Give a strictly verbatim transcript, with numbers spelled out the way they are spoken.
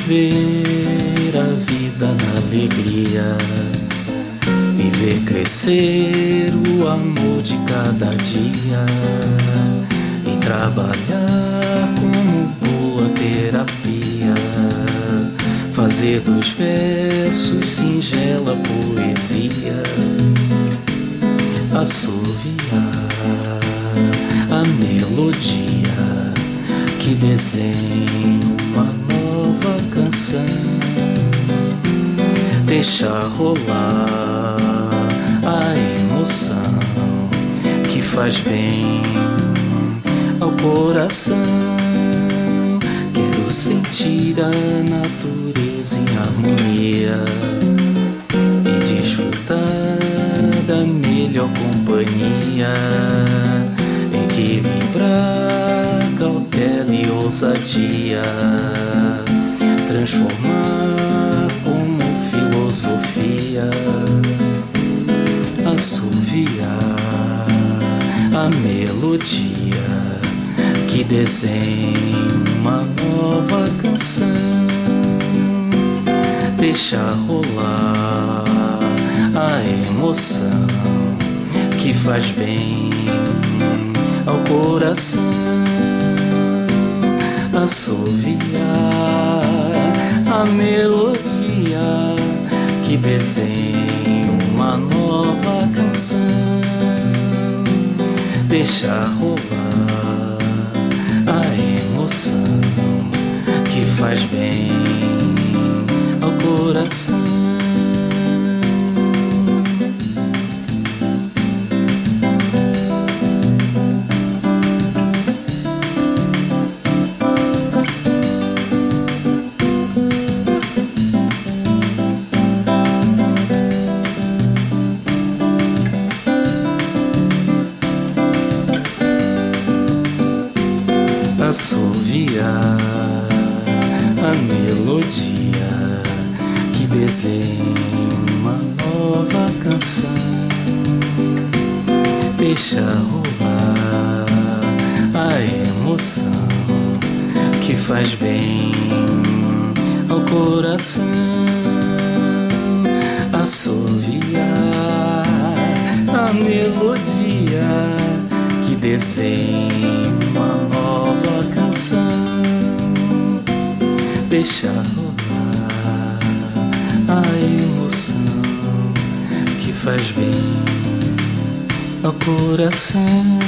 viver a vida na alegria e ver crescer o amor de cada dia e trabalhar como boa terapia, fazer dos versos singela poesia, assoviar a melodia que desenha uma nova canção, deixar rolar a emoção que faz bem ao coração. Quero sentir a natureza em harmonia e desfrutar da melhor companhia, equilibrar cautela e ousadia, transformar como filosofia, assoviar a melodia que desenha uma nova canção, deixar rolar a emoção que faz bem ao coração, assoviar a melodia que desenha uma nova canção, deixar rolar a emoção que faz bem ao coração. Assoviar a melodia que desenha uma nova canção, deixa rolar a emoção que faz bem ao coração, assoviar a melodia que desenha uma nova canção, deixar rolar a emoção que faz bem ao coração.